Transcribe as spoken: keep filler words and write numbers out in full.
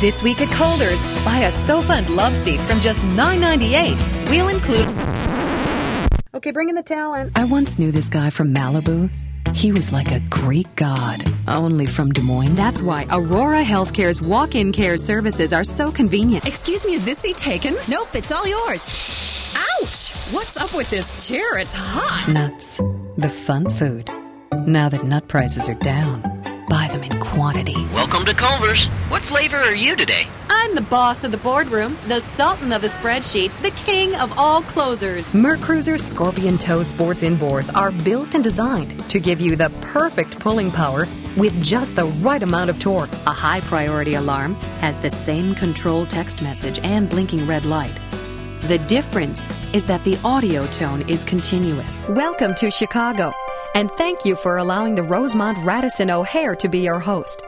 This week at Calder's, buy a sofa and love seat from just nine ninety-eight. We'll include... Okay, bring in the talent. I once knew this guy from Malibu. He was like a Greek god, only from Des Moines. That's why Aurora Healthcare's walk-in care services are so convenient. Excuse me, is this seat taken? Nope, it's all yours. Ouch! What's up with this chair? It's hot. Nuts. The fun food. Now that nut prices are down, buy them in quantity. Welcome to Culver's. What flavor are you today? I'm the boss of the boardroom, the sultan of the spreadsheet, the king of all closers. Mercruiser Scorpion Toe Sports Inboards are built and designed to give you the perfect pulling power with just the right amount of torque. A high priority alarm has the same control text message and blinking red light. The difference is that the audio tone is continuous. Welcome to Chicago, and thank you for allowing the Rosemont Radisson O'Hare to be your host.